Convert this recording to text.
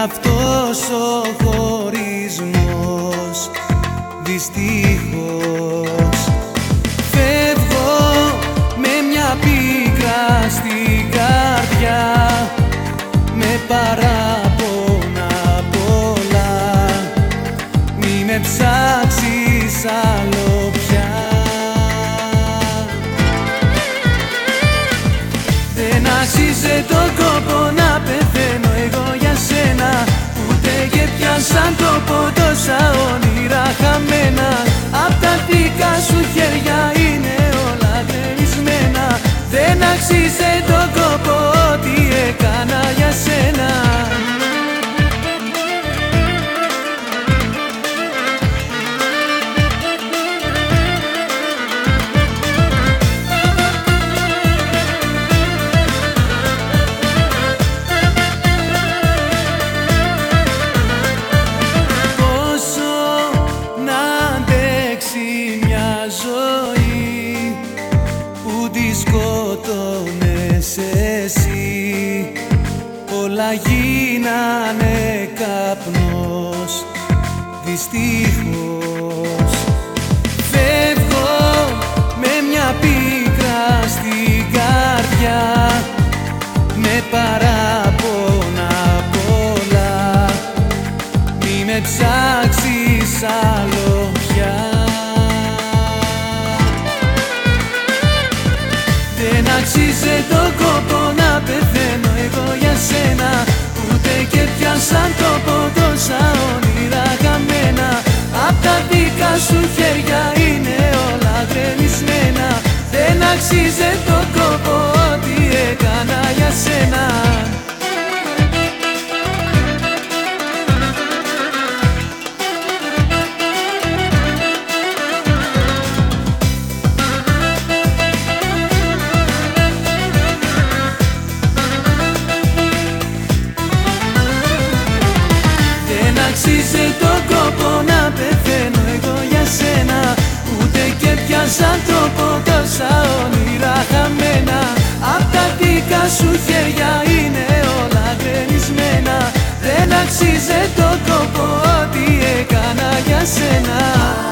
αυτός ο χωρισμός, δυστυχώς. Φεύγω με μια πίκρα στην καρδιά, με παράπονα πολλά. Μη με ψάξεις άλλο πια. Δεν άξιζε τον κόπο να πεθαίνω εγώ για σένα, ούτε και πιάσαν τόπο τόσα όνειρα χαμένα. Απ' τα δικά σου χέρια είναι όλα γκρεμισμένα. Δεν άξιζε τον κόπο ό,τι έκανα για σένα. Μια ζωή που τη σκότωνες εσύ, όλα γίνανε καπνός, δυστυχώς. Φεύγω με μια πίκρα στην καρδιά, με παράπονα πολλά. Μη με ψάξεις άλλο πια. Δεν άξιζε τον κόπο να πεθαίνω εγώ για σένα, ούτε και πιάσαν τόπο τόσα όνειρα χαμένα. Απ' τα δικά σου χέρια είναι όλα γκρεμισμένα. Δεν άξιζε τον κόπο ό,τι έκανα για σένα. Άξιζε τον κόπο να πεθαίνω εγώ για σένα, ούτε και πιάσαν τόπο τόσα όνειρα χαμένα. Απ' τα δικά σου χέρια είναι όλα γκρεμισμένα. Δεν άξιζε τον κόπο ό,τι έκανα για σένα.